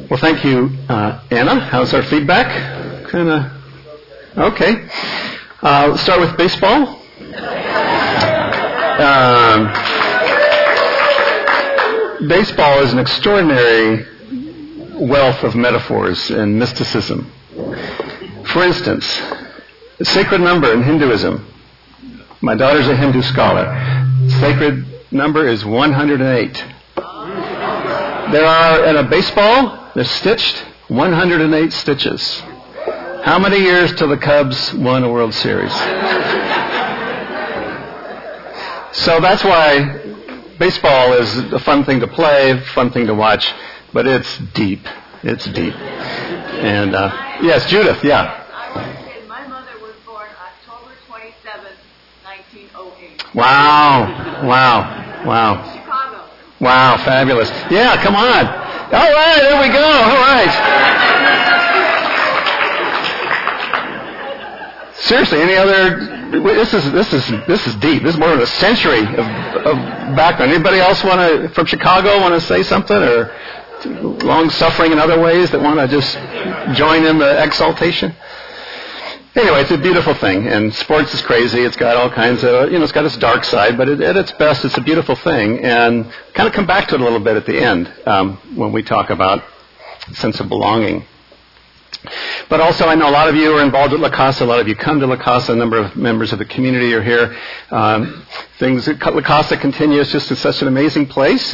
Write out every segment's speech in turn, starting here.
Well, thank you, Anna. How's our feedback? Kind of okay. Let's start with baseball. Baseball is an extraordinary wealth of metaphors and mysticism. For instance, the sacred number in Hinduism. My daughter's a Hindu scholar. Sacred number is 108. There are, in a baseball, they're stitched 108 stitches. How many years till the Cubs won a World Series? So that's why baseball is a fun thing to play, fun thing to watch, but it's deep. It's deep. And, yes, Judith, yeah. I want to say my mother was born October 27th, 1908. Wow. Chicago. Wow, fabulous. Yeah, come on. All right, there we go. All right. Seriously, any other? This is deep. This is more than a century of background. Anybody else from Chicago want to say something, or long suffering in other ways that want to just join in the exaltation? Anyway, it's a beautiful thing, and sports is crazy. It's got all kinds of, it's got its dark side, but at its best, it's a beautiful thing, and kind of come back to it a little bit at the end when we talk about sense of belonging. But also, I know a lot of you are involved at La Casa. A lot of you come to La Casa. A number of members of the community are here. La Casa continues just in such an amazing place.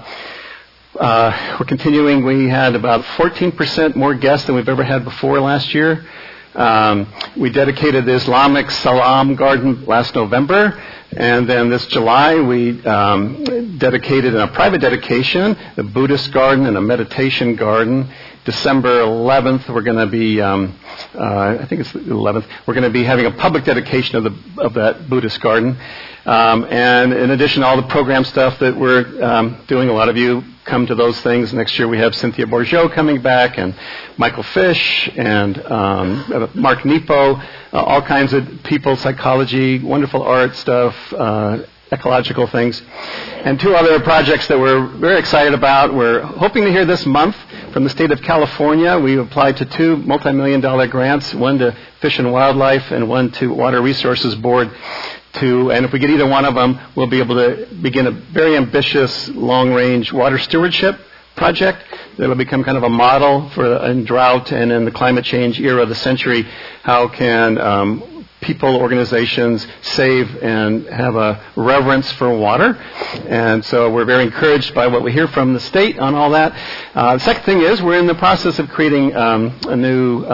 We're continuing. We had about 14% more guests than we've ever had before last year. We dedicated the Islamic Salam Garden last November, and then this July we dedicated in a private dedication the Buddhist garden and a meditation garden. December 11th, we're going to be, I think it's the 11th, we're going to be having a public dedication of that Buddhist garden. And in addition to all the program stuff that we're doing, a lot of you come to those things. Next year we have Cynthia Bourgeot coming back, and Michael Fish, and Mark Nepo, all kinds of people, psychology, wonderful art stuff, ecological things, and two other projects that we're very excited about. We're hoping to hear this month from the state of California. We applied to two multi-million-dollar grants, one to Fish and Wildlife and one to Water Resources Board. And if we get either one of them, we'll be able to begin a very ambitious long-range water stewardship project that will become kind of a model for in drought and in the climate change era of the century. How can people, organizations save and have a reverence for water? And so we're very encouraged by what we hear from the state on all that. The second thing is we're in the process of creating a new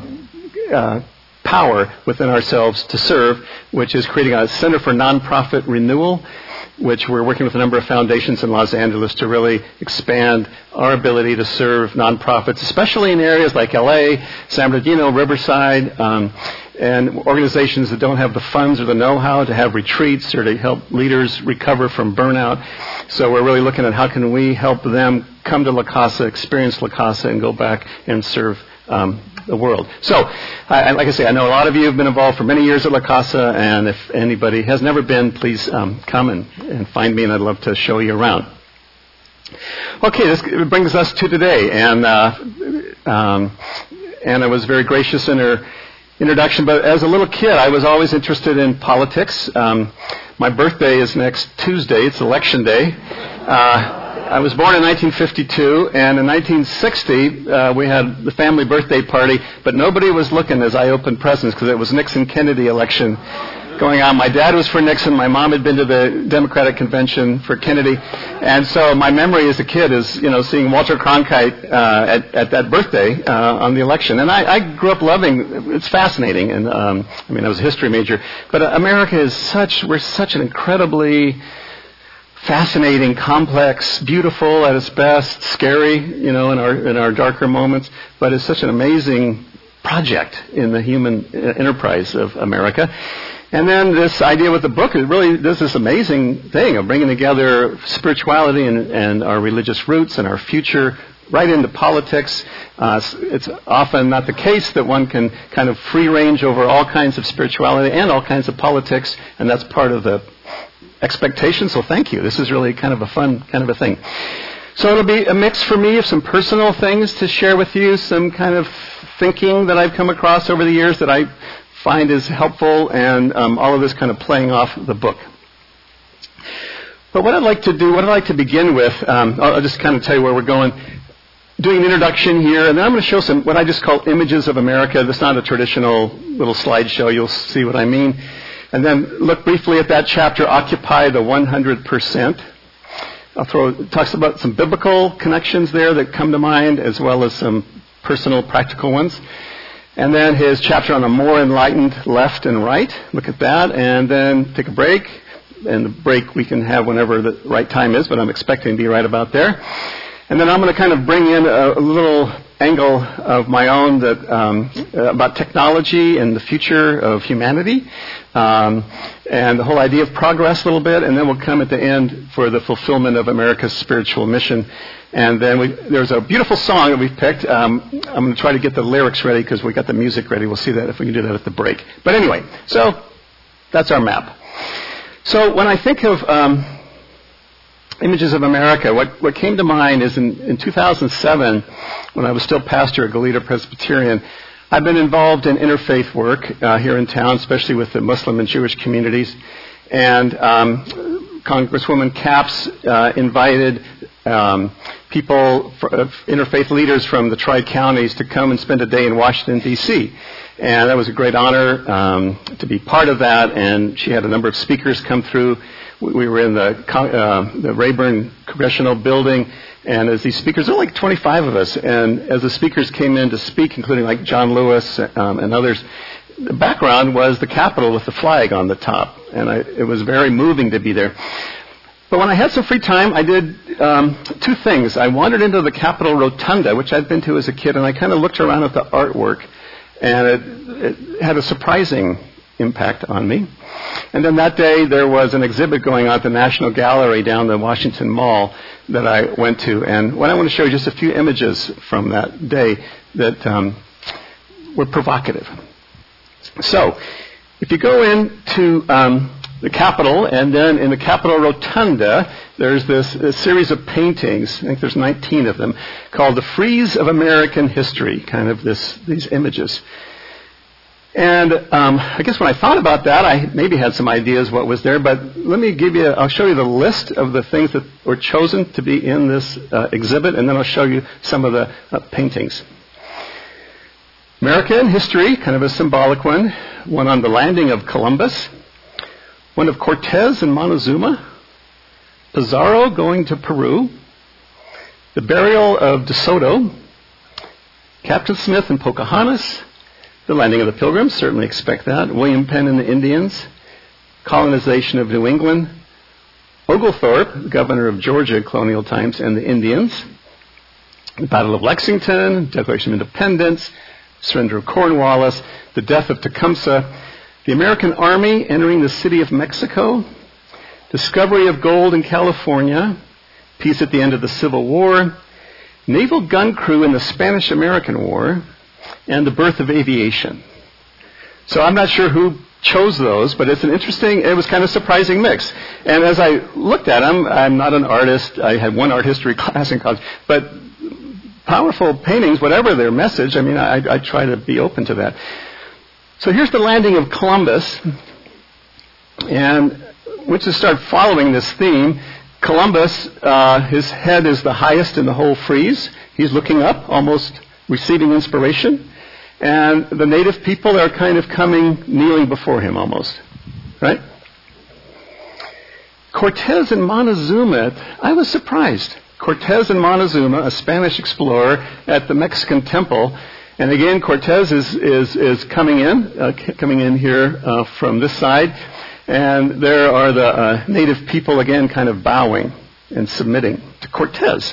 power within ourselves to serve, which is creating a Center for Nonprofit Renewal, which we're working with a number of foundations in Los Angeles to really expand our ability to serve nonprofits, especially in areas like LA, San Bernardino, Riverside, and organizations that don't have the funds or the know-how to have retreats or to help leaders recover from burnout. So we're really looking at how can we help them come to La Casa, experience La Casa, and go back and serve the world. So, like I say, I know a lot of you have been involved for many years at La Casa, and if anybody has never been, please come and find me, and I'd love to show you around. Okay, this brings us to today, and Anna was very gracious in her introduction, but as a little kid, I was always interested in politics. My birthday is next Tuesday. It's Election Day. I was born in 1952, and in 1960, we had the family birthday party, but nobody was looking as I opened presents because it was Nixon-Kennedy election going on. My dad was for Nixon. My mom had been to the Democratic Convention for Kennedy. And so my memory as a kid is, seeing Walter Cronkite at that birthday on the election. And I grew up loving, it's fascinating. And I was a history major. But America is we're such an incredibly fascinating, complex, beautiful at its best, scary, in our darker moments. But it's such an amazing project in the human enterprise of America. And then this idea with the book is really this amazing thing of bringing together spirituality and our religious roots and our future right into politics. It's often not the case that one can kind of free range over all kinds of spirituality and all kinds of politics, and that's part of the expectation. So thank you. This is really kind of a fun kind of a thing. So it'll be a mix for me of some personal things to share with you, some kind of thinking that I've come across over the years that I find is helpful, and all of this kind of playing off the book. But what I'd like to begin with, I'll just kind of tell you where we're going. Doing an introduction here, and then I'm going to show some what I just call images of America. This is not a traditional little slideshow. You'll see what I mean. And then look briefly at that chapter, Occupy the 100%. Talks about some biblical connections there that come to mind, as well as some personal, practical ones. And then his chapter on a more enlightened left and right. Look at that, and then take a break. And the break we can have whenever the right time is, but I'm expecting to be right about there. And then I'm going to kind of bring in a little angle of my own that about technology and the future of humanity, and the whole idea of progress a little bit. And then we'll come at the end for the fulfillment of America's spiritual mission. And then there's a beautiful song that we've picked. I'm going to try to get the lyrics ready because we got the music ready. We'll see that if we can do that at the break. But anyway, so that's our map. So when I think of images of America, what came to mind is in 2007, when I was still pastor at Goleta Presbyterian, I've been involved in interfaith work here in town, especially with the Muslim and Jewish communities. And Congresswoman Capps invited people, interfaith leaders from the Tri-Counties to come and spend a day in Washington, D.C., and that was a great honor to be part of that. And she had a number of speakers come through. We were in the Rayburn Congressional Building, and as these speakers, there were like 25 of us, and as the speakers came in to speak, including like John Lewis and others, the background was the Capitol with the flag on the top, and it was very moving to be there. But when I had some free time, I did two things. I wandered into the Capitol Rotunda, which I'd been to as a kid, and I kind of looked around at the artwork, and it had a surprising impact on me. And then that day there was an exhibit going on at the National Gallery down the Washington Mall that I went to. And what I want to show you just a few images from that day that were provocative. So if you go into the Capitol, and then in the Capitol Rotunda, there's this series of paintings, I think there's 19 of them, called The Frieze of American History, kind of these images. And I guess when I thought about that, I maybe had some ideas what was there, but I'll show you the list of the things that were chosen to be in this exhibit, and then I'll show you some of the paintings. American history, kind of a symbolic one on the landing of Columbus, one of Cortez and Montezuma, Pizarro going to Peru, the burial of De Soto, Captain Smith and Pocahontas, the landing of the Pilgrims, certainly expect that, William Penn and the Indians, colonization of New England, Oglethorpe, governor of Georgia in colonial times, and the Indians, the Battle of Lexington, Declaration of Independence, surrender of Cornwallis, the death of Tecumseh, the American Army entering the city of Mexico, discovery of gold in California, peace at the end of the Civil War, naval gun crew in the Spanish-American War, and the birth of aviation. So I'm not sure who chose those, but it was kind of surprising mix. And as I looked at them, I'm not an artist. I had one art history class in college, but powerful paintings, whatever their message, I try to be open to that. So here's the landing of Columbus, and once you start following this theme, Columbus, his head is the highest in the whole frieze. He's looking up, almost receiving inspiration, and the native people are kind of kneeling before him almost, right? Cortez and Montezuma, I was surprised. Cortez and Montezuma, a Spanish explorer at the Mexican temple. And again, Cortez is coming in here from this side, and there are the native people again kind of bowing and submitting to Cortez.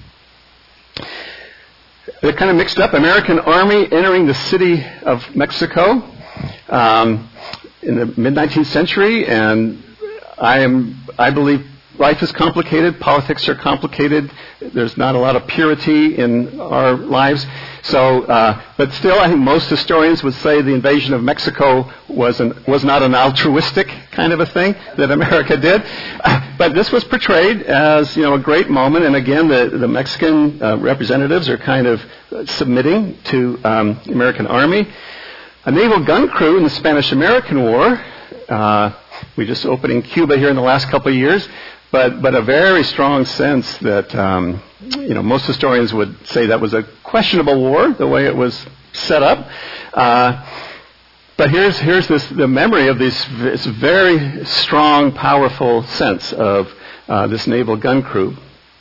They're kind of mixed up. American Army entering the city of Mexico in the mid-19th century, and I believe life is complicated. Politics are complicated. There's not a lot of purity in our lives. So, but still, I think most historians would say the invasion of Mexico was not an altruistic kind of a thing that America did. But this was portrayed as, a great moment. And again, the Mexican representatives are kind of submitting to the American army. A naval gun crew in the Spanish-American War. We just opened in Cuba here in the last couple of years. But a very strong sense that, most historians would say that was a questionable war, the way it was set up. But here's the memory of this very strong, powerful sense of this naval gun crew.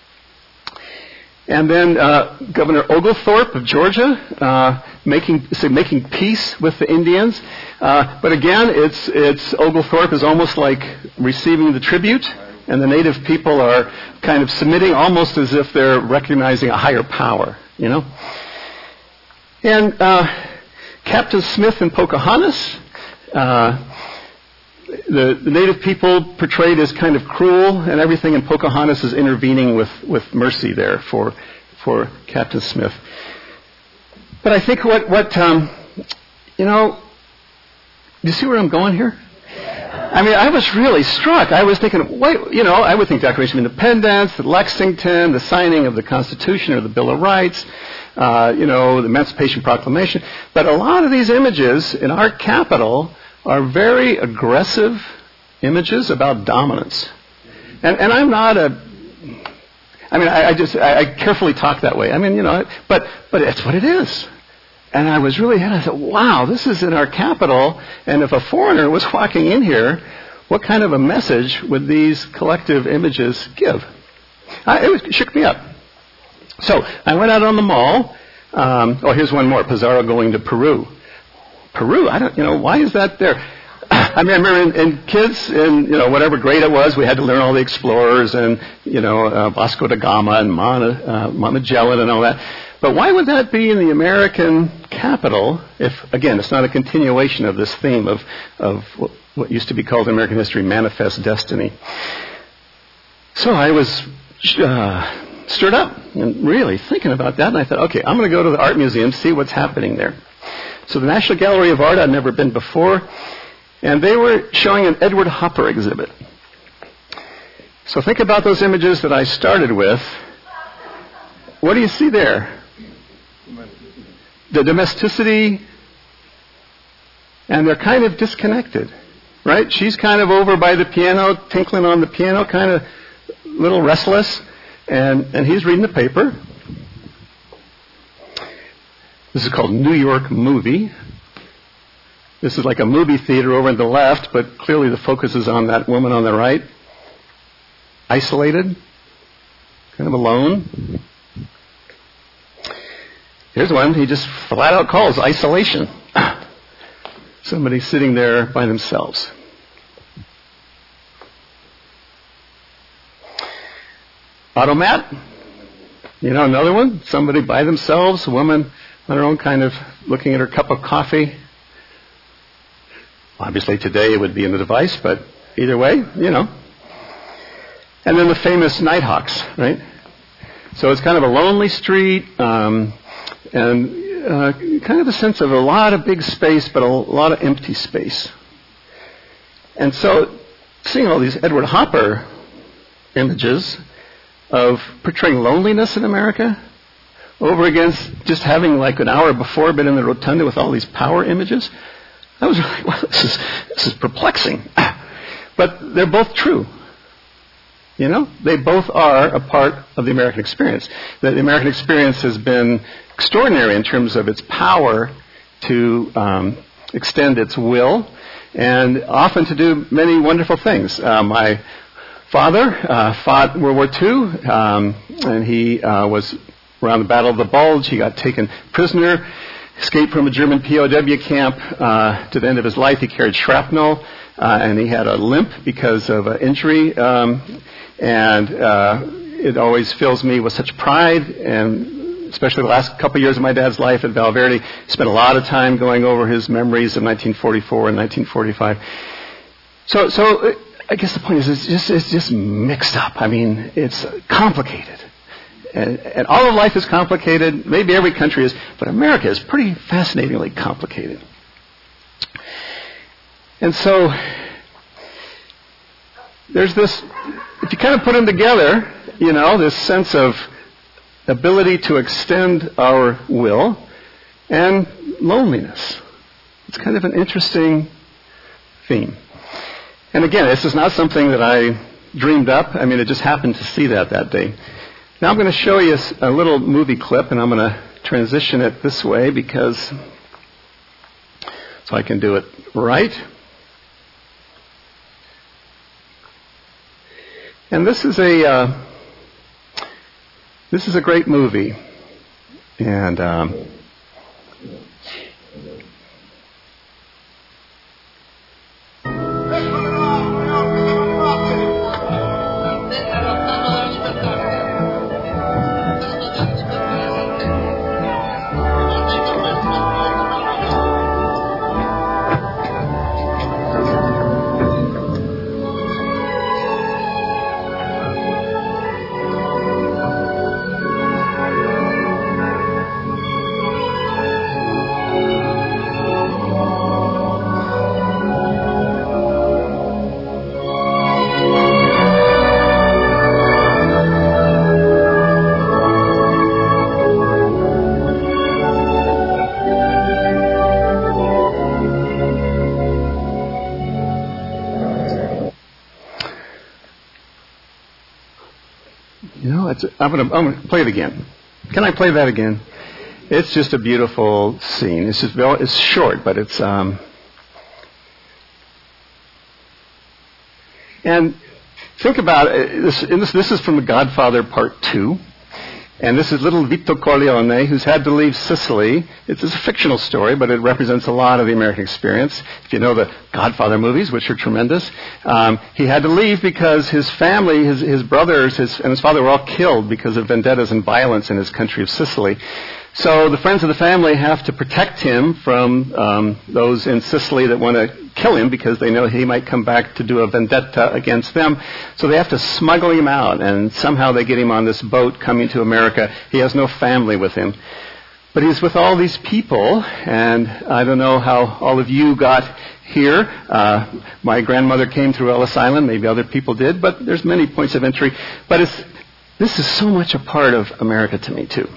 And then Governor Oglethorpe of Georgia making peace with the Indians. But again, it's Oglethorpe is almost like receiving the tribute. And the native people are kind of submitting almost as if they're recognizing a higher power, And Captain Smith and Pocahontas, the native people portrayed as kind of cruel and everything, and Pocahontas is intervening with mercy there for Captain Smith. But I think do you see where I'm going here? I mean, I was really struck. I was thinking, I would think Declaration of Independence, the Lexington, the signing of the Constitution or the Bill of Rights, the Emancipation Proclamation. But a lot of these images in our capital are very aggressive images about dominance. And I'm not I carefully talk that way. But it's what it is. And I thought, wow, this is in our capital, and if a foreigner was walking in here, what kind of a message would these collective images give? It shook me up. So I went out on the mall. Here's one more, Pizarro going to Peru. Peru, why is that there? I remember in kids, in whatever grade it was, we had to learn all the explorers and, Vasco da Gama and Magellan and all that. But why would that be in the American capital if, again, it's not a continuation of this theme of what used to be called in American history manifest destiny? So I was stirred up and really thinking about that, and I thought, okay, I'm going to go to the art museum, see what's happening there. So the National Gallery of Art, I'd never been before, and they were showing an Edward Hopper exhibit. So think about those images that I started with. What do you see there? The domesticity, and they're kind of disconnected, right? She's kind of over by the piano, tinkling on the piano, kind of a little restless, and he's reading the paper. This is called New York Movie. This is like a movie theater over on the left, but clearly the focus is on that woman on the right. Isolated, kind of alone. Here's one he just flat out calls isolation. Somebody sitting there by themselves. Automat. Another one. Somebody by themselves, a woman on her own, kind of looking at her cup of coffee. Obviously today it would be in the device, but either way, And then the famous Nighthawks, right? So it's kind of a lonely street, and kind of a sense of a lot of big space, but a lot of empty space. And so seeing all these Edward Hopper images of portraying loneliness in America over against just having like an hour before been in the rotunda with all these power images, I was like, well, this is perplexing. But they're both true. They both are a part of the American experience. The American experience has been extraordinary in terms of its power to extend its will and often to do many wonderful things. My father fought World War II, and he was around the Battle of the Bulge. He got taken prisoner, escaped from a German POW camp to the end of his life. He carried shrapnel, and he had a limp because of an injury. And it always fills me with such pride, and especially the last couple of years of my dad's life at Val Verde, spent a lot of time going over his memories of 1944 and 1945. So I guess the point is it's just mixed up. I mean, it's complicated. And all of life is complicated. Maybe every country is, but America is pretty fascinatingly complicated. And so there's this, if you kind of put them together, this sense of ability to extend our will and loneliness. It's kind of an interesting theme. And again, this is not something that I dreamed up. I mean, it just happened to see that day. Now I'm going to show you a little movie clip, and I'm going to transition it this way so I can do it right. And this is a great movie, and I'm going to play it again. Can I play that again? It's just a beautiful scene. It's short, but it's and think about it. This is from The Godfather Part 2. And this is little Vito Corleone, who's had to leave Sicily. It's a fictional story, but it represents a lot of the American experience. If you know the Godfather movies, which are tremendous, he had to leave because his family, his brothers, and his father were all killed because of vendettas and violence in his country of Sicily. So the friends of the family have to protect him from those in Sicily that want to kill him because they know he might come back to do a vendetta against them. So they have to smuggle him out, and somehow they get him on this boat coming to America. He has no family with him. But he's with all these people, and I don't know how all of you got here. My grandmother came through Ellis Island. Maybe other people did, but there's many points of entry. But this is so much a part of America to me, too.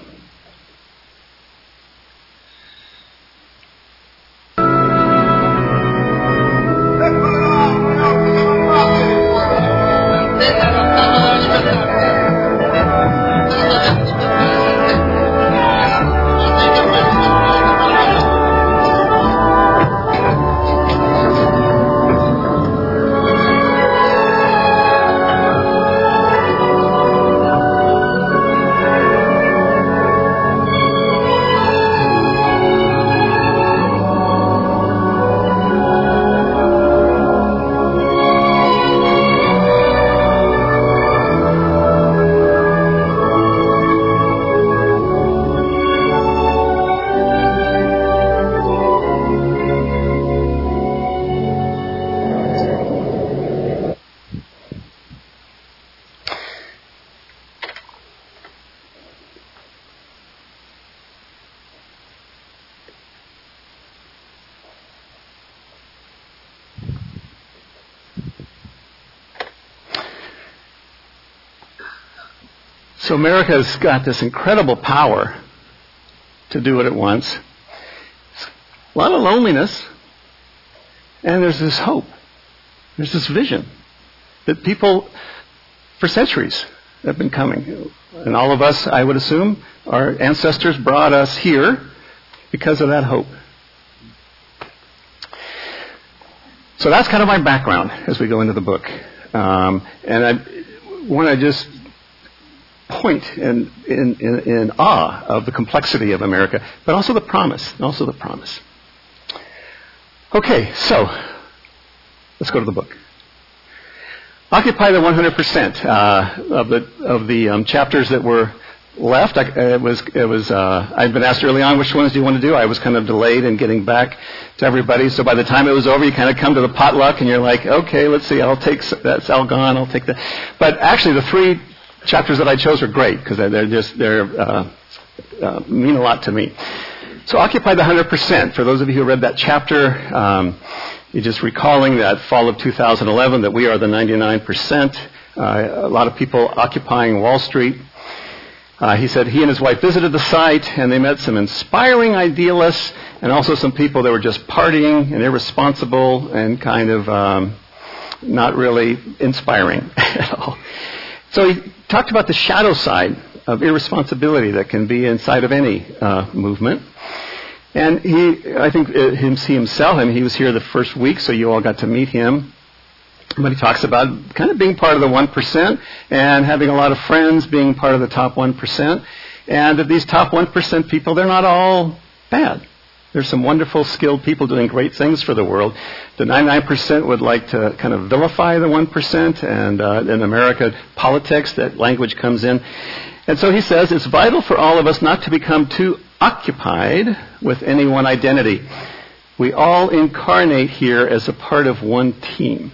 So America's got this incredible power to do what it wants. A lot of loneliness. And there's this hope. There's this vision that people, for centuries, have been coming. And all of us, I would assume, our ancestors brought us here because of that hope. So that's kind of my background as we go into the book. And I want to just point in awe of the complexity of America, but also the promise. Okay, so let's go to the book. Occupy the 100% of the chapters that were left. I'd been asked early on, which ones do you want to do? I was kind of delayed in getting back to everybody. So by the time it was over, you kind of come to the potluck and you're like, okay, let's see, that's all gone, I'll take that. But actually the 3 chapters that I chose are great because they mean a lot to me. So Occupy the 100%. For those of you who read that chapter, you're just recalling that fall of 2011 that we are the 99%. A lot of people occupying Wall Street. He said he and his wife visited the site and they met some inspiring idealists and also some people that were just partying and irresponsible and kind of not really inspiring at all. So he talked about the shadow side of irresponsibility that can be inside of any movement. And I think he himself, he was here the first week, so you all got to meet him. But he talks about kind of being part of the 1% and having a lot of friends being part of the top 1%. And that these top 1% people, they're not all bad. There's some wonderful, skilled people doing great things for the world. The 99% would like to kind of vilify the 1%. And in America, politics, that language comes in. And so he says, it's vital for all of us not to become too occupied with any one identity. We all incarnate here as a part of one team.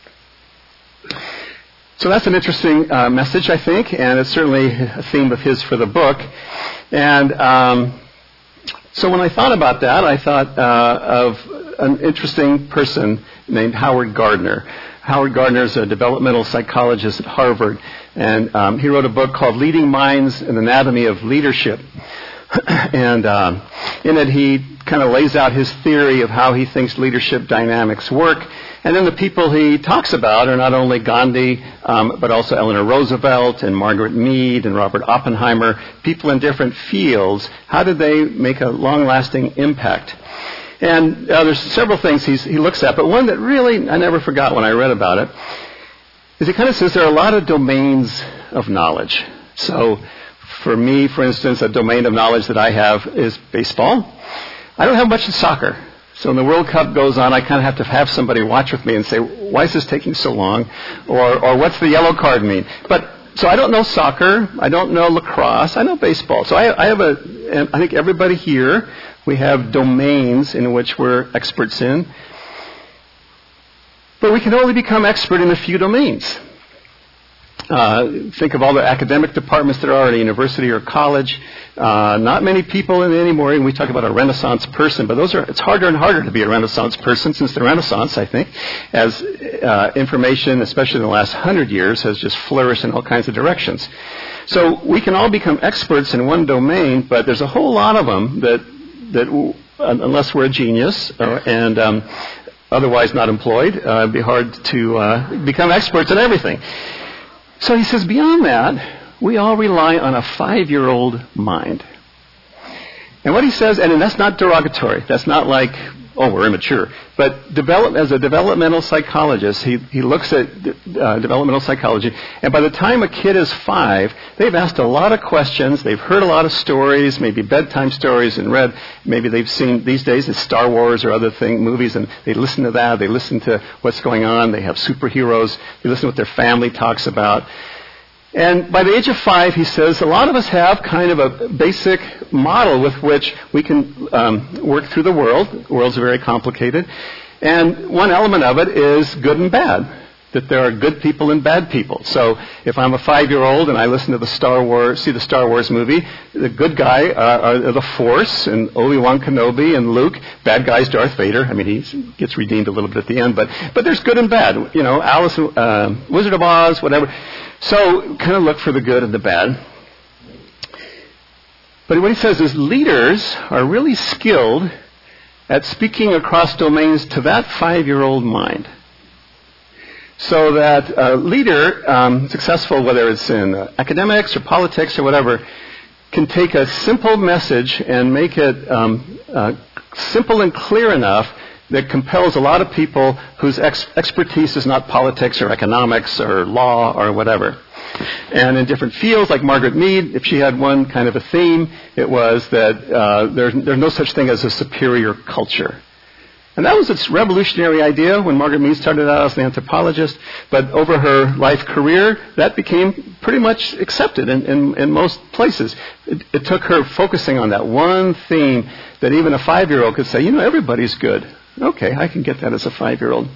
So that's an interesting message, I think, and it's certainly a theme of his for the book. And so when I thought about that, I thought of an interesting person named Howard Gardner. Howard Gardner is a developmental psychologist at Harvard, and he wrote a book called Leading Minds: An Anatomy of Leadership. And in it, he kind of lays out his theory of how he thinks leadership dynamics work. And then the people he talks about are not only Gandhi, but also Eleanor Roosevelt and Margaret Mead and Robert Oppenheimer, people in different fields. How did they make a long-lasting impact? And there's several things he looks at, but one that really I never forgot when I read about it is he kind of says there are a lot of domains of knowledge. So for me, for instance, a domain of knowledge that I have is baseball. I don't have much in soccer. So when the World Cup goes on, I kind of have somebody watch with me and say, why is this taking so long? Or what's the yellow card mean? So I don't know soccer. I don't know lacrosse. I know baseball. So I think everybody here, we have domains in which we're experts in. But we can only become expert in a few domains. Think of all the academic departments that are at a university or college. Not many people in it anymore, and we talk about a Renaissance person, but it's harder and harder to be a Renaissance person since the Renaissance, I think, as information, especially in the last 100 years, has just flourished in all kinds of directions. So we can all become experts in one domain, but there's a whole lot of them that unless we're a genius and otherwise not employed, it'd be hard to become experts in everything. So he says, beyond that, we all rely on a 5-year-old mind. And what he says, and that's not derogatory. That's not like, oh, we're immature. But as a developmental psychologist, he looks at developmental psychology. And by the time a kid is 5, they've asked a lot of questions. They've heard a lot of stories, maybe bedtime stories, and read. Maybe they've seen, these days, it's Star Wars or other movies, and they listen to that. They listen to what's going on. They have superheroes. They listen to what their family talks about. And by the age of 5, he says, a lot of us have kind of a basic model with which we can work through the world. The world's very complicated. And one element of it is good and bad, that there are good people and bad people. So if I'm a 5-year-old and I listen to see the Star Wars movie, the good guy are the Force and Obi-Wan Kenobi and Luke. Bad guy's Darth Vader. I mean, he gets redeemed a little bit at the end, but there's good and bad. You know, Alice, Wizard of Oz, whatever. So kind of look for the good and the bad. But what he says is leaders are really skilled at speaking across domains to that 5-year-old mind. So that a leader, successful, whether it's in academics or politics or whatever, can take a simple message and make it simple and clear enough that compels a lot of people whose expertise is not politics or economics or law or whatever. And in different fields, like Margaret Mead, if she had one kind of a theme, it was that there's no such thing as a superior culture. And that was its revolutionary idea when Margaret Mead started out as an anthropologist. But over her life career, that became pretty much accepted in most places. It took her focusing on that one theme that even a 5-year-old could say, everybody's good. Okay, I can get that as a 5-year-old.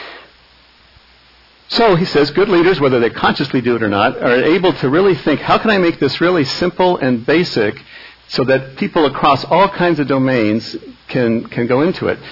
So he says good leaders, whether they consciously do it or not, are able to really think, how can I make this really simple and basic so that people across all kinds of domains can come into it.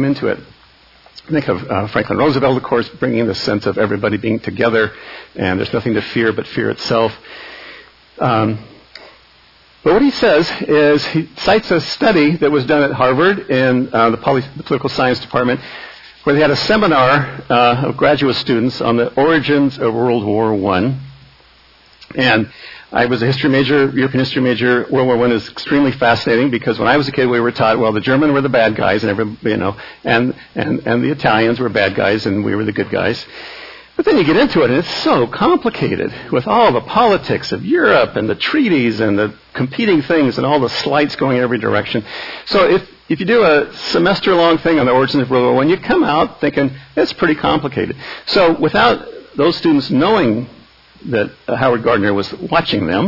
I think of Franklin Roosevelt, of course, bringing the sense of everybody being together, and there's nothing to fear but fear itself. But what he says is he cites a study that was done at Harvard in the political science department, where they had a seminar of graduate students on the origins of World War I. And I was a history major, European history major. World War I is extremely fascinating because when I was a kid, we were taught, the Germans were the bad guys, and and the Italians were bad guys, and we were the good guys. But then you get into it, and it's so complicated with all the politics of Europe and the treaties and the competing things and all the slights going in every direction. So if you do a semester-long thing on the origins of World War I, you come out thinking it's pretty complicated. So without those students knowing that Howard Gardner was watching them,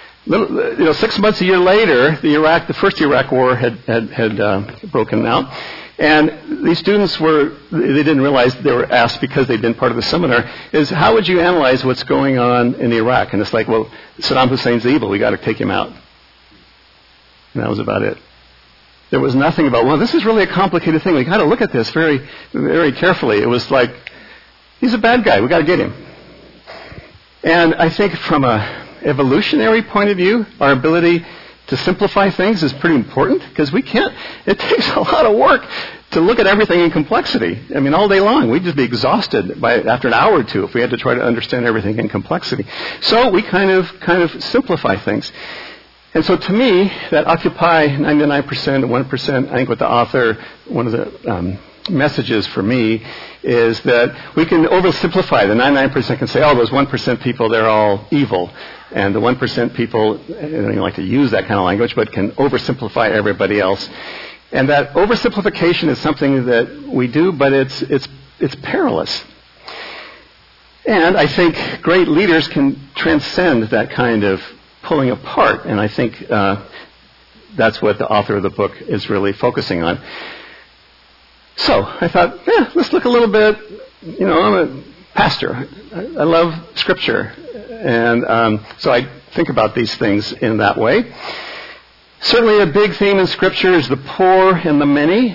6 months, a year later, the first Iraq War had broken out, and these students they didn't realize they were asked because they'd been part of the seminar, is how would you analyze what's going on in Iraq? And it's like, Saddam Hussein's evil, we got to take him out. And that was about it. There was nothing about, this is really a complicated thing. We got to look at this very, very carefully. It was like, he's a bad guy. We got to get him. And I think from a evolutionary point of view, our ability to simplify things is pretty important because it takes a lot of work to look at everything in complexity. I mean, all day long, we'd just be exhausted after an hour or two if we had to try to understand everything in complexity. So we kind of simplify things. And so to me, that occupy 99%, 1%, I think with the author, one of the messages for me is that we can oversimplify. The 99% can say, those 1% people, they're all evil. And the 1% people, I don't even like to use that kind of language, but can oversimplify everybody else. And that oversimplification is something that we do, but it's perilous. And I think great leaders can transcend that kind of pulling apart. And I think that's what the author of the book is really focusing on. So I thought, let's look a little bit, I'm a pastor. I love Scripture. And so I think about these things in that way. Certainly a big theme in Scripture is the poor and the many.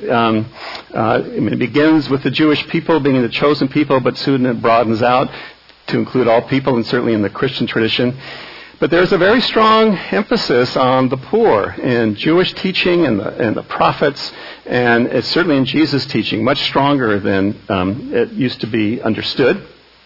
It begins with the Jewish people being the chosen people, but soon it broadens out to include all people, and certainly in the Christian tradition. But there's a very strong emphasis on the poor in Jewish teaching and the prophets, and it's certainly in Jesus' teaching, much stronger than it used to be understood.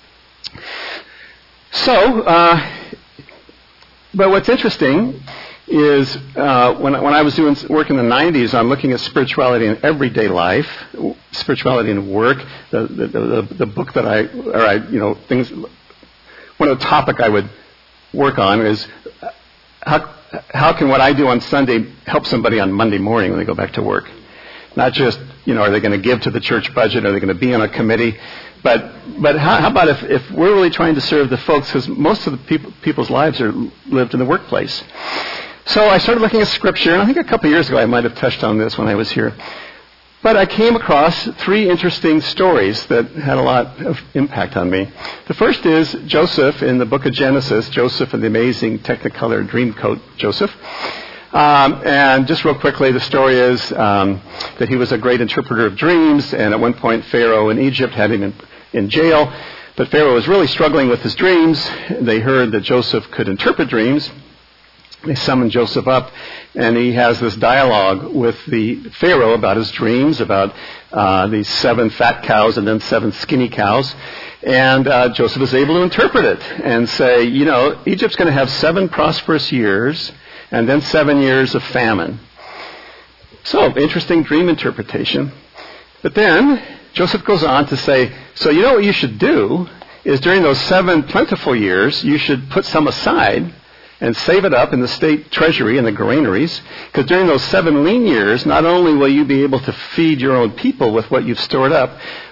So, but what's interesting is when I was doing work in the 90s, I'm looking at spirituality in everyday life, spirituality in work. The book that things. One of the topic I would work on is how can what I do on Sunday help somebody on Monday morning when they go back to work? Not just, are they going to give to the church budget? Are they going to be on a committee? But how about if we're really trying to serve the folks, because most of the people's lives are lived in the workplace. So I started looking at Scripture, and I think a couple of years ago I might have touched on this when I was here. But I came across 3 interesting stories that had a lot of impact on me. The first is Joseph in the book of Genesis, Joseph and the amazing Technicolor Dreamcoat Joseph. And just real quickly, the story is that he was a great interpreter of dreams, and at one point Pharaoh in Egypt had him in jail. But Pharaoh was really struggling with his dreams. They heard that Joseph could interpret dreams. They summoned Joseph up, and he has this dialogue with the Pharaoh about his dreams, about these 7 fat cows and then 7 skinny cows. And Joseph is able to interpret it and say, Egypt's going to have 7 prosperous years and then 7 years of famine. So, interesting dream interpretation. But then Joseph goes on to say, so what you should do is during those 7 plentiful years, you should put some aside and save it up in the state treasury and the granaries, because during those 7 lean years, not only will you be able to feed your own people with what you've stored up,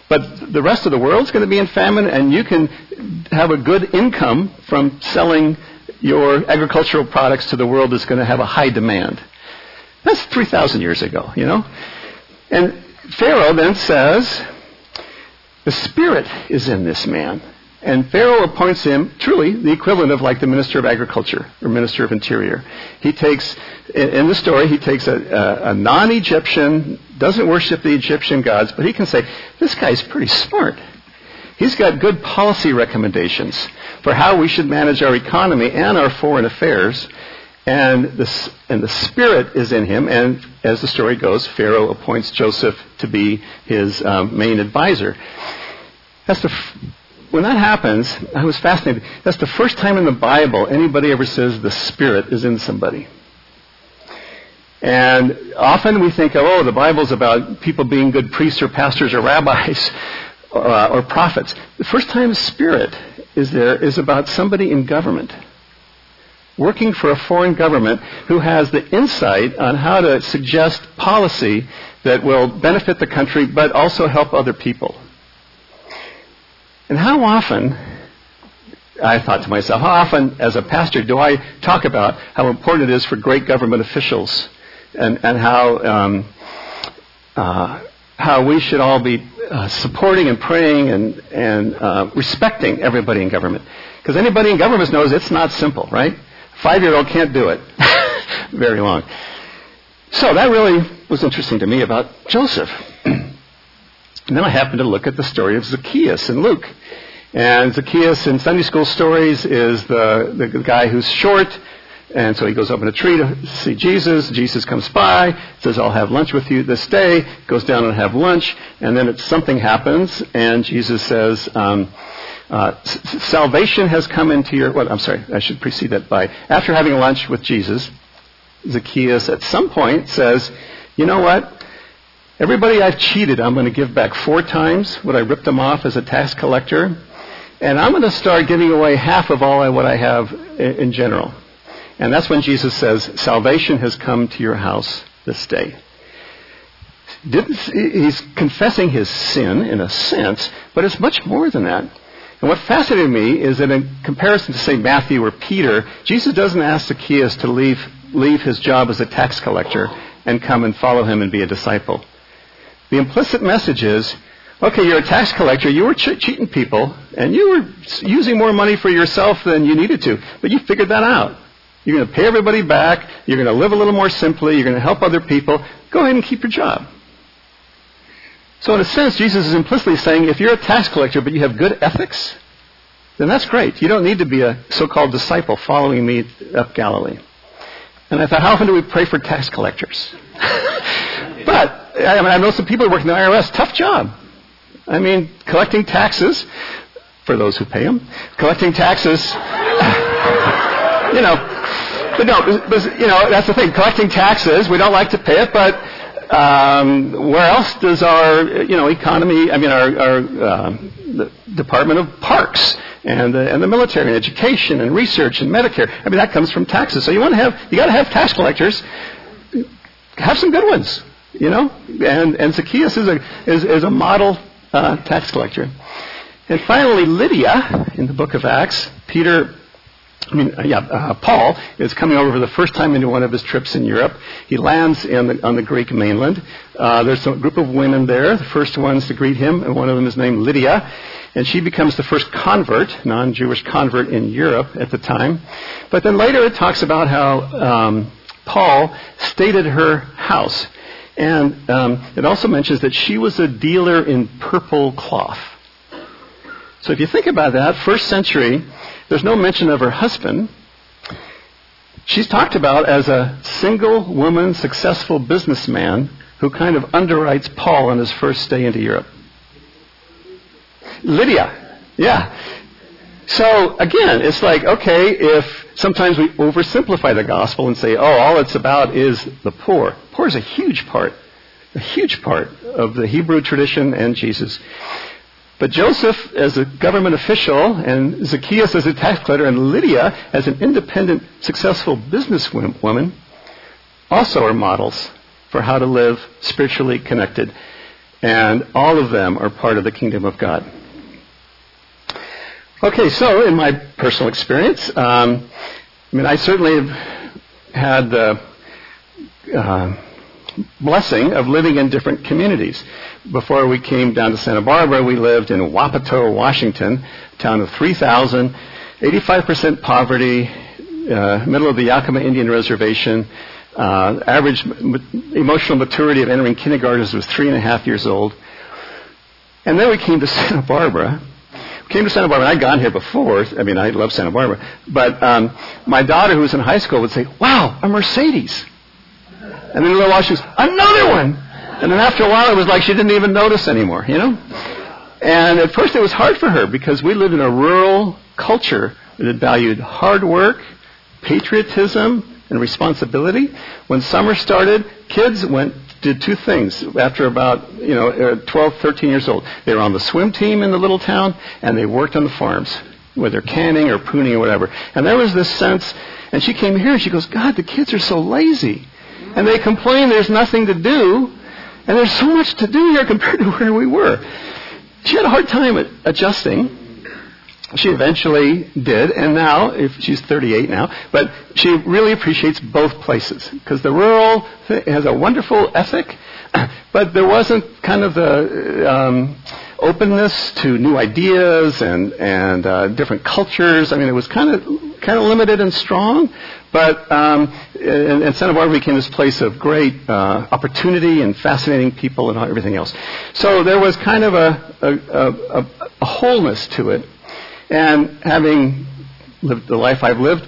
but the rest of the world's going to be in famine, and you can have a good income from selling your agricultural products to the world that's going to have a high demand. That's 3,000 years ago, you know. And Pharaoh then says, the Spirit is in this man. And Pharaoh appoints him, truly, the equivalent of like the Minister of Agriculture or Minister of Interior. He takes, in the story, he takes a non-Egyptian, doesn't worship the Egyptian gods, but he can say, this guy's pretty smart. He's got good policy recommendations for how we should manage our economy and our foreign affairs. And the Spirit is in him, and as the story goes, Pharaoh appoints Joseph to be his main advisor. When that happens, I was fascinated. That's the first time in the Bible anybody ever says the Spirit is in somebody. And often we think, oh, the Bible's about people being good priests or pastors or rabbis or prophets. The first time the Spirit is there is about somebody in government, working for a foreign government who has the insight on how to suggest policy that will benefit the country but also help other people. And how often, I thought to myself, how often as a pastor do I talk about how important it is for great government officials and how we should all be supporting and praying and respecting everybody in government. Because anybody in government knows it's not simple, right? 5-year-old can't do it very long. So that really was interesting to me about Joseph. And then I happened to look at the story of Zacchaeus in Luke. And Zacchaeus in Sunday school stories is the guy who's short. And so he goes up in a tree to see Jesus. Jesus comes by, says, I'll have lunch with you this day. Goes down and have lunch. And then something happens. And Jesus says, salvation has come into your... Well, I'm sorry, I should precede that by... After having lunch with Jesus, Zacchaeus at some point says, you know what? Everybody I've cheated, I'm going to give back 4 times what I ripped them off as a tax collector. And I'm going to start giving away half of what I have in general. And that's when Jesus says, salvation has come to your house this day. He's confessing his sin in a sense, but it's much more than that. And what fascinated me is that in comparison to, say, Matthew or Peter, Jesus doesn't ask Zacchaeus to leave his job as a tax collector and come and follow him and be a disciple. The implicit message is, okay, you're a tax collector, you were cheating people, and you were using more money for yourself than you needed to, but you figured that out. You're going to pay everybody back, you're going to live a little more simply, you're going to help other people. Go ahead and keep your job. So in a sense, Jesus is implicitly saying, if you're a tax collector but you have good ethics, then that's great. You don't need to be a so-called disciple following me up Galilee. And I thought, how often do we pray for tax collectors? But I know some people who work in the IRS. Tough job. I mean, collecting taxes, for those who pay them, collecting taxes, that's the thing. Collecting taxes, we don't like to pay it, but where else does our, economy, the Department of Parks and the military and education and research and Medicare, that comes from taxes. So you got to have tax collectors. Have some good ones. And Zacchaeus is a model tax collector. And finally, Lydia, in the book of Acts, Paul is coming over for the first time into one of his trips in Europe. He lands on the Greek mainland. There's a group of women there. The first ones to greet him, and one of them is named Lydia. And she becomes the first convert, non-Jewish convert in Europe at the time. But then later it talks about how Paul stayed at her house. And it also mentions that she was a dealer in purple cloth. So if you think about that, first century, there's no mention of her husband. She's talked about as a single woman, successful businessman who kind of underwrites Paul on his first stay into Europe. Lydia, yeah. So of it's like, okay, if sometimes we oversimplify the gospel and say, all it's about is the poor. Poor is a huge part of the Hebrew tradition and Jesus. But Joseph as a government official, and Zacchaeus as a tax collector, and Lydia as an independent, successful businesswoman also are models for how to live spiritually connected. And all of them are part of the kingdom of God. Okay, so in my personal experience, I certainly have had the blessing of living in different communities. Before we came down to Santa Barbara, we lived in Wapato, Washington, a town of 3,000, 85% poverty, middle of the Yakima Indian Reservation. Average emotional maturity of entering kindergarten was 3.5 years old. And then we came to Santa Barbara. I'd gone here before. I love Santa Barbara. But my daughter, who was in high school, would say, "Wow, a Mercedes." And then a little while she was, "Another one." And then after a while, it was like she didn't even notice anymore, And at first it was hard for her because we lived in a rural culture that valued hard work, patriotism, and responsibility. When summer started, kids did two things after about 12, 13 years old. They were on the swim team in the little town, and they worked on the farms, whether canning or pruning or whatever. And there was this sense, and she came here and she goes, "God, the kids are so lazy. And they complain there's nothing to do, and there's so much to do here compared to where we were." She had a hard time adjusting. She eventually did, and now, she's 38 now, but she really appreciates both places because the rural has a wonderful ethic, but there wasn't kind of the openness to new ideas and different cultures. It was kind of limited and strong, but and Santa Barbara became this place of great opportunity and fascinating people and everything else. So there was kind of a wholeness to it. And having lived the life I've lived,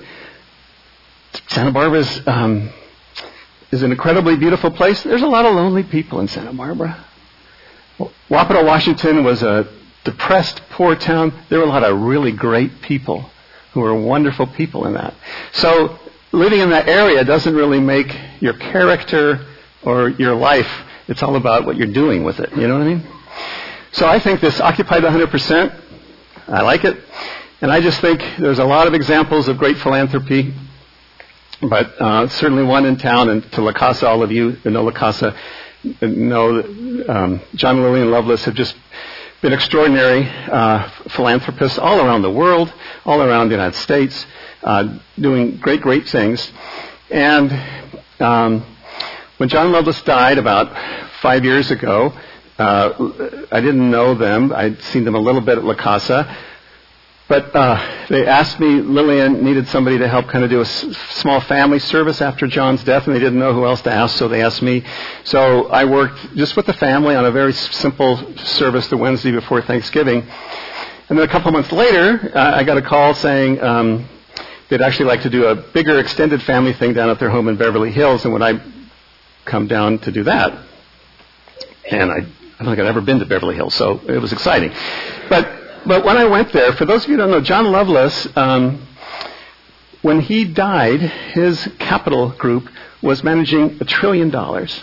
Santa Barbara is an incredibly beautiful place. There's a lot of lonely people in Santa Barbara. Wapato, Washington was a depressed, poor town. There were a lot of really great people who were wonderful people in that. So living in that area doesn't really make your character or your life. It's all about what you're doing with it. You know what I mean? So I think this occupied 100%. I like it. And I just think there's a lot of examples of great philanthropy, but certainly one in town, and to La Casa, all of you who know La Casa know that John and Lillian Lovelace have just been extraordinary philanthropists all around the world, all around the United States, doing great things. And when John Lovelace died about 5 years ago, I didn't know them. I'd seen them a little bit at La Casa. But they asked me, Lillian needed somebody to help kind of do a small family service after John's death, and they didn't know who else to ask, so they asked me. So I worked just with the family on a very simple service the Wednesday before Thanksgiving. And then a couple months later, I got a call saying they'd actually like to do a bigger extended family thing down at their home in Beverly Hills, and would I come down to do that? And I don't think I'd ever been to Beverly Hills, so it was exciting. But when I went there, for those of you who don't know, John Lovelace, when he died, his capital group was managing $1 trillion.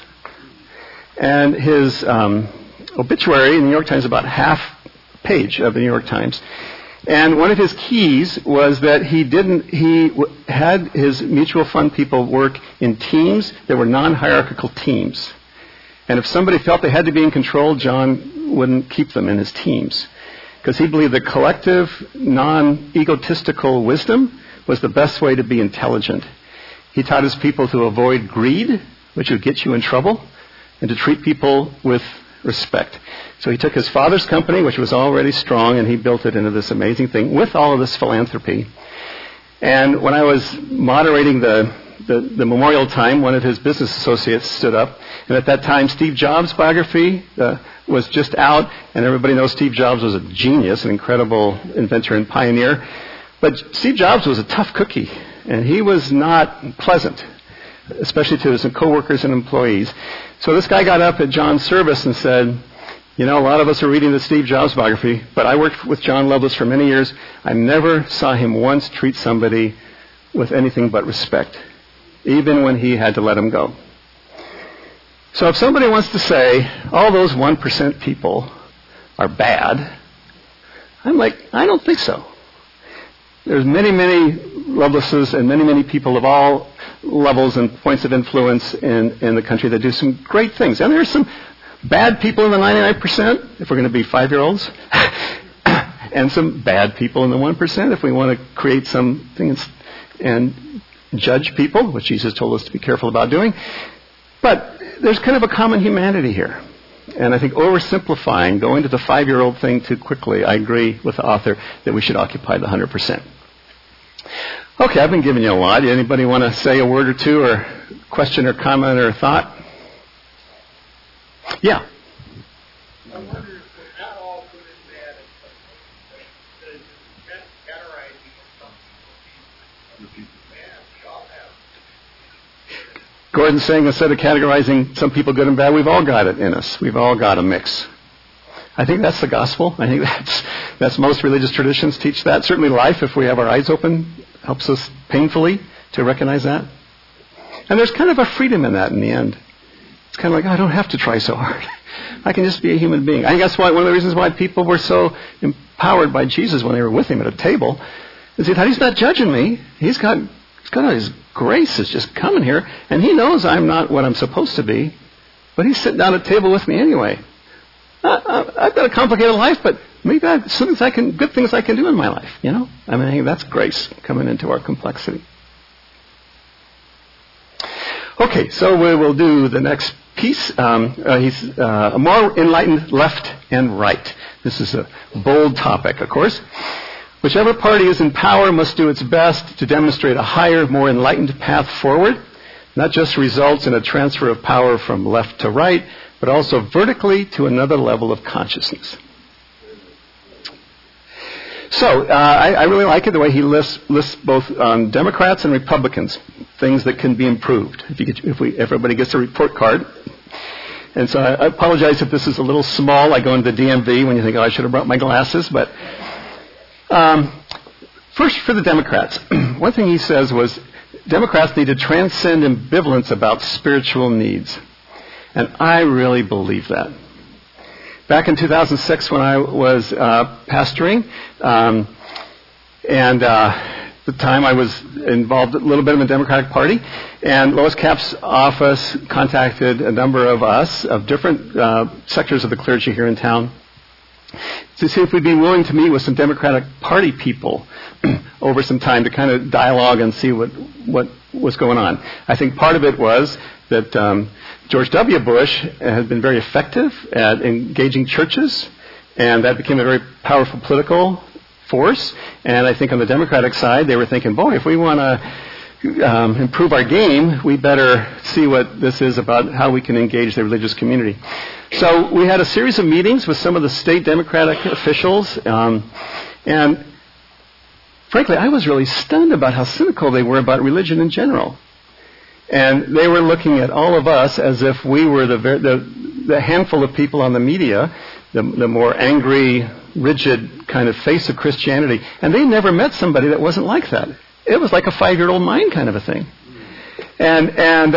And his obituary in the New York Times, about half page of the New York Times. And one of his keys was that he had his mutual fund people work in teams that were non-hierarchical teams. And if somebody felt they had to be in control, John wouldn't keep them in his teams. Because he believed that collective, non-egotistical wisdom was the best way to be intelligent. He taught his people to avoid greed, which would get you in trouble, and to treat people with respect. So he took his father's company, which was already strong, and he built it into this amazing thing with all of this philanthropy. And when I was moderating the memorial time, one of his business associates stood up. And at that time, Steve Jobs' biography was just out, and everybody knows Steve Jobs was a genius, an incredible inventor and pioneer. But Steve Jobs was a tough cookie, and he was not pleasant, especially to his coworkers and employees. So this guy got up at John's service and said, a lot of us are reading the Steve Jobs biography, but I worked with John Lovelace for many years. I never saw him once treat somebody with anything but respect, even when he had to let him go. So if somebody wants to say, all those 1% people are bad, I'm like, I don't think so. There's many Lovelaces and many people of all levels and points of influence in the country that do some great things. And there's some bad people in the 99%, if we're going to be 5-year-olds, and some bad people in the 1% if we want to create something and judge people, which Jesus told us to be careful about doing. But there's kind of a common humanity here. And I think oversimplifying, going to the 5-year-old thing too quickly, I agree with the author that we should occupy the 100%. Okay, I've been giving you a lot. Anybody want to say a word or two, or question or comment or thought? Yeah. I wonder if we're not all good and bad at something. That is categorizing some people, other people bad. We all have. Gordon's saying instead of categorizing some people good and bad, we've all got it in us. We've all got a mix. I think that's the gospel. I think that's most religious traditions teach that. Certainly life, if we have our eyes open, helps us painfully to recognize that. And there's kind of a freedom in that in the end. It's kind of like, I don't have to try so hard. I can just be a human being. I think that's why one of the reasons why people were so empowered by Jesus when they were with him at a table is that he's not judging me. He's got his grace is just coming here, and he knows I'm not what I'm supposed to be, but he's sitting down at the table with me anyway. I've got a complicated life, but maybe I have good things I can do in my life, you know? I mean, I think that's grace coming into our complexity. Okay, so we will do the next piece. He's a more enlightened left and right. This is a bold topic, of course. Whichever party is in power must do its best to demonstrate a higher, more enlightened path forward, not just results in a transfer of power from left to right, but also vertically to another level of consciousness. So I really like it the way he lists both Democrats and Republicans, things that can be improved. Everybody gets a report card. And so I apologize if this is a little small. I go into the DMV when you think, I should have brought my glasses. But first, for the Democrats, one thing he says was Democrats need to transcend ambivalence about spiritual needs. And I really believe that. Back in 2006 when I was pastoring, and at the time I was involved a little bit in the Democratic Party, and Lois Capps' office contacted a number of us of different sectors of the clergy here in town to see if we'd be willing to meet with some Democratic Party people over some time to kind of dialogue and see what was going on. I think part of it was that George W. Bush had been very effective at engaging churches, and that became a very powerful political force. And I think on the Democratic side, they were thinking, boy, if we want to improve our game, we better see what this is about, how we can engage the religious community. So we had a series of meetings with some of the state Democratic officials, and frankly, I was really stunned about how cynical they were about religion in general. And they were looking at all of us as if we were the handful of people on the media, the more angry, rigid kind of face of Christianity. And they never met somebody that wasn't like that. It was like a 5-year-old mind kind of a thing. And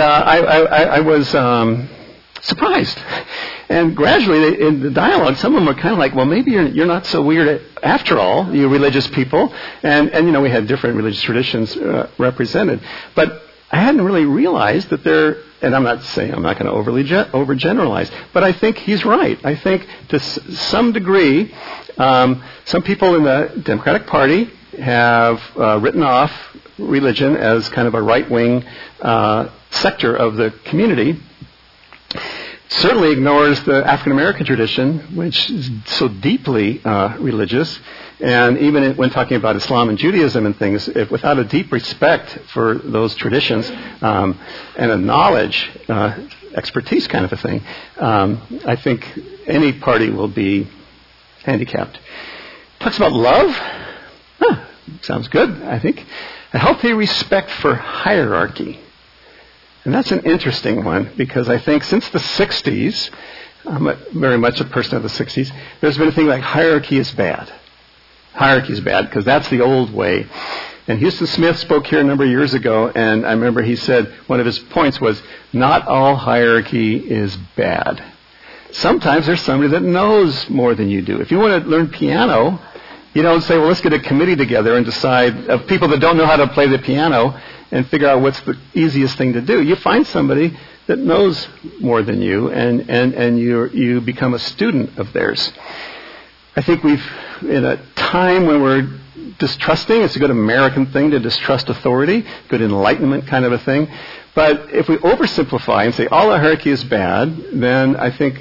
I was surprised. And gradually, in the dialogue, some of them were kind of like, well, maybe you're not so weird after all, you religious people. And you know, we had different religious traditions represented. But I hadn't really realized that and I'm not saying I'm not going to overgeneralize, but I think he's right. I think to some degree, some people in the Democratic Party have written off religion as kind of a right-wing sector of the community. Certainly ignores the African-American tradition, which is so deeply religious. And even when talking about Islam and Judaism and things, without a deep respect for those traditions and a knowledge, expertise kind of a thing, I think any party will be handicapped. Talks about love. Sounds good, I think. A healthy respect for hierarchy. And that's an interesting one, because I think since the 60s, I'm very much a person of the 60s, there's been a thing like hierarchy is bad. Hierarchy is bad, because that's the old way. And Houston Smith spoke here a number of years ago, and I remember he said one of his points was, not all hierarchy is bad. Sometimes there's somebody that knows more than you do. If you want to learn piano, you don't say, well, let's get a committee together and decide of people that don't know how to play the piano and figure out what's the easiest thing to do. You find somebody that knows more than you, and you become a student of theirs. I think in a time when we're distrusting, it's a good American thing to distrust authority, good Enlightenment kind of a thing. But if we oversimplify and say all hierarchy is bad, then I think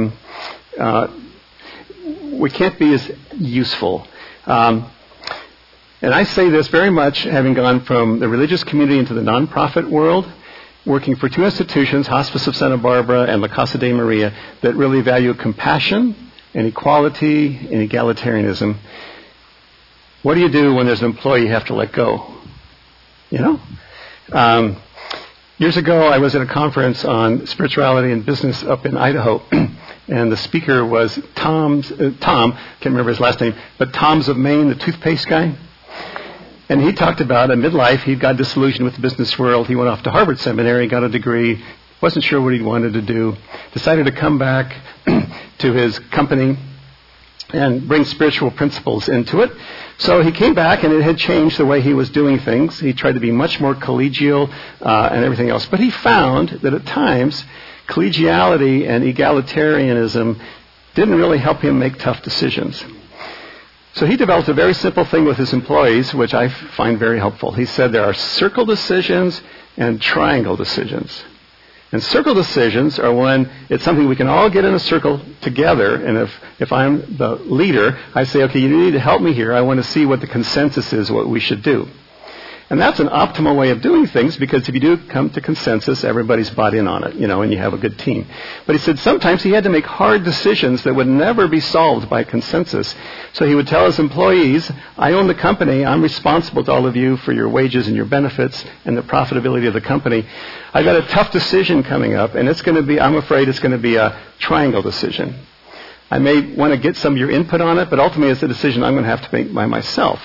we can't be as useful. And I say this very much having gone from the religious community into the nonprofit world, working for two institutions, Hospice of Santa Barbara and La Casa de Maria, that really value compassion and equality and egalitarianism. What do you do when there's an employee you have to let go? You know? Years ago, I was at a conference on spirituality and business up in Idaho, and the speaker was Tom, can't remember his last name, but Tom's of Maine, the toothpaste guy. And he talked about at midlife, he got disillusioned with the business world. He went off to Harvard Seminary, got a degree, wasn't sure what he wanted to do, decided to come back to his company and bring spiritual principles into it. So he came back, and it had changed the way he was doing things. He tried to be much more collegial and everything else. But he found that at times, collegiality and egalitarianism didn't really help him make tough decisions. So he developed a very simple thing with his employees, which I find very helpful. He said there are circle decisions and triangle decisions. And circle decisions are when it's something we can all get in a circle together, and if I'm the leader, I say, okay, you need to help me here. I want to see what the consensus is, what we should do. And that's an optimal way of doing things, because if you do come to consensus, everybody's bought in on it, and you have a good team. But he said sometimes he had to make hard decisions that would never be solved by consensus. So he would tell his employees, I own the company. I'm responsible to all of you for your wages and your benefits and the profitability of the company. I've got a tough decision coming up, and I'm afraid it's going to be a triangle decision. I may want to get some of your input on it, but ultimately it's a decision I'm going to have to make by myself.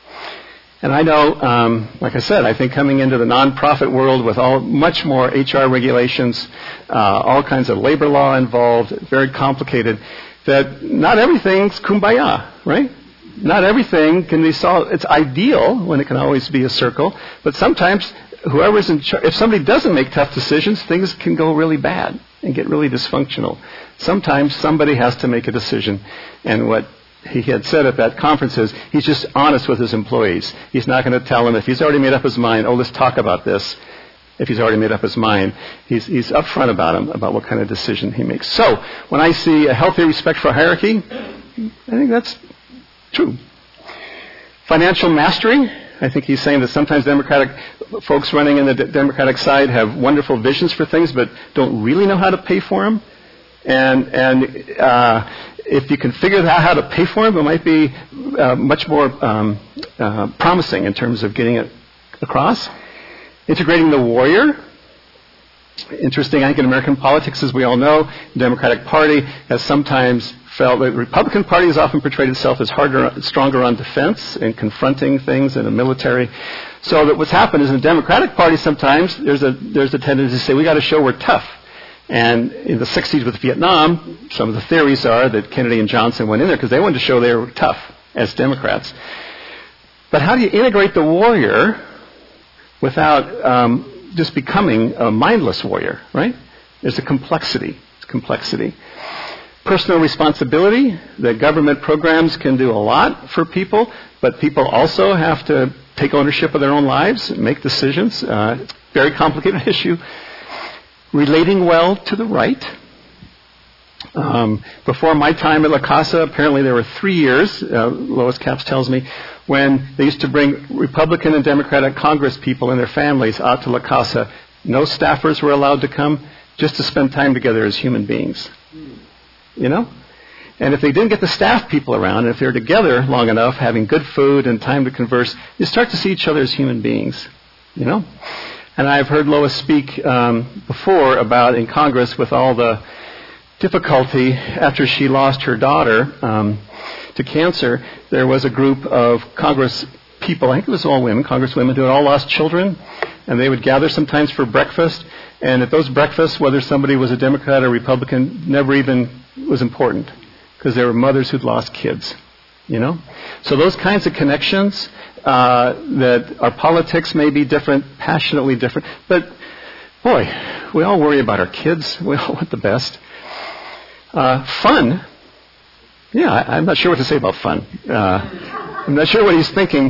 And I know, like I said, I think coming into the nonprofit world with much more HR regulations, all kinds of labor law involved, very complicated, that not everything's kumbaya, right? Not everything can be solved. It's ideal when it can always be a circle, but sometimes whoever's in charge, if somebody doesn't make tough decisions, things can go really bad and get really dysfunctional. Sometimes somebody has to make a decision, and what he had said at that conference is he's just honest with his employees. He's not going to tell them if he's already made up his mind, let's talk about this. If he's already made up his mind, he's upfront about him, about what kind of decision he makes. So when I see a healthy respect for hierarchy, I think that's true. Financial mastery, I think he's saying that sometimes Democratic folks running in the Democratic side have wonderful visions for things, but don't really know how to pay for them. And if you can figure out how to pay for them, it might be much more promising in terms of getting it across. Integrating the warrior. Interesting, I think in American politics, as we all know, the Democratic Party has sometimes felt that the Republican Party has often portrayed itself as stronger on defense and confronting things in the military. So that what's happened is in the Democratic Party sometimes there's a tendency to say we got to show we're tough. And in the 60s with Vietnam, some of the theories are that Kennedy and Johnson went in there because they wanted to show they were tough as Democrats. But how do you integrate the warrior without just becoming a mindless warrior, right? There's a complexity. It's complexity. Personal responsibility. The government programs can do a lot for people, but people also have to take ownership of their own lives and make decisions. It's a very complicated issue. Relating well to the right. Before my time at La Casa, apparently there were 3 years, Lois Capps tells me, when they used to bring Republican and Democratic Congress people and their families out to La Casa. No staffers were allowed to come, just to spend time together as human beings. And if they didn't get the staff people around, and if they're together long enough, having good food and time to converse, you start to see each other as human beings. And I've heard Lois speak before about in Congress with all the difficulty after she lost her daughter to cancer. There was a group of Congress people, I think it was all women, Congresswomen, who had all lost children, and they would gather sometimes for breakfast. And at those breakfasts, whether somebody was a Democrat or Republican never even was important, because there were mothers who'd lost kids. So those kinds of connections, that our politics may be different, passionately different, but Boy, we all worry about our kids. We all want the best. Fun. Yeah, I'm not sure what to say about fun. I'm not sure what he's thinking.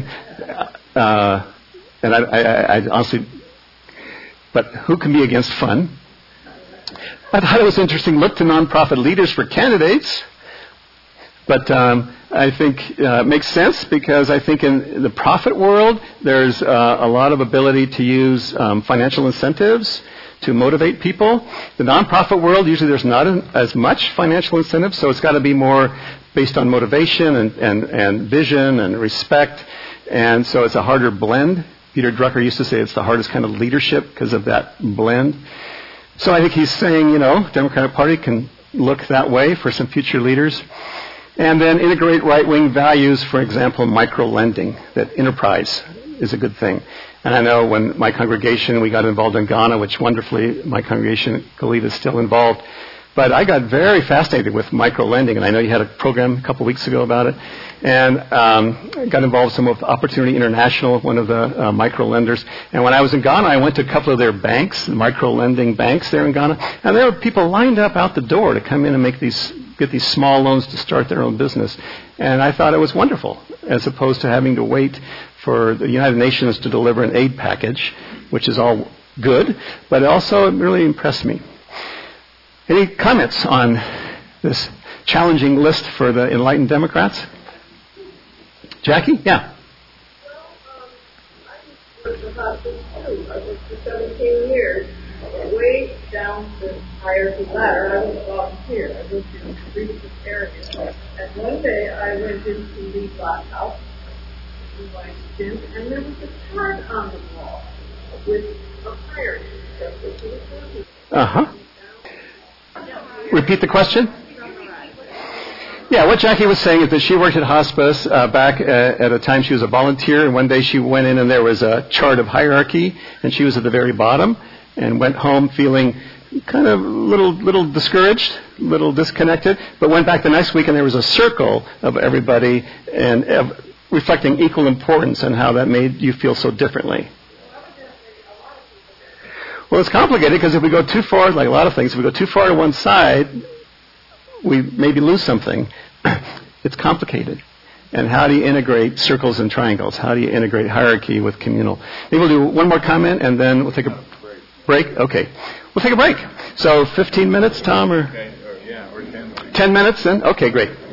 And I honestly, but who can be against fun? I thought it was interesting. Look to nonprofit leaders for candidates. But I think it makes sense because I think in the profit world, there's a lot of ability to use financial incentives to motivate people. The nonprofit world, usually there's not as much financial incentive, so it's got to be more based on motivation and vision and respect. And so it's a harder blend. Peter Drucker used to say it's the hardest kind of leadership because of that blend. So I think he's saying, Democratic Party can look that way for some future leaders. And then integrate right-wing values, for example, micro-lending, that enterprise is a good thing. And I know when my congregation, we got involved in Ghana, which wonderfully my congregation, Khalid, is still involved. But I got very fascinated with micro-lending, and I know you had a program a couple of weeks ago about it. And got involved some with Opportunity International, one of the micro-lenders. And when I was in Ghana, I went to a couple of their banks, the micro-lending banks there in Ghana. And there were people lined up out the door to come in and get these small loans to start their own business. And I thought it was wonderful, as opposed to having to wait for the United Nations to deliver an aid package, which is all good, but also it really impressed me. Any comments on this challenging list for the enlightened Democrats? Jackie? Yeah. I was about this too. I was for 17 years. Way down the hierarchy ladder, I was a volunteer. I lived in a regional area. And one day I went into the Black House in my stint, and there was a chart on the wall with a hierarchy. Uh-huh. Repeat the question? Yeah, what Jackie was saying is that she worked at hospice back at a time she was a volunteer, and one day she went in and there was a chart of hierarchy, and she was at the very bottom, and went home feeling kind of little discouraged, little disconnected, but went back the next week and there was a circle of everybody and reflecting equal importance and how that made you feel so differently. Well, it's complicated because if we go too far, like a lot of things, if we go too far to one side, we maybe lose something. It's complicated. And how do you integrate circles and triangles? How do you integrate hierarchy with communal? Maybe we'll do one more comment and then we'll take a break? Okay. We'll take a break. So 15 minutes, Tom, or? Okay. Or 10 minutes. 10 minutes then? Okay, great.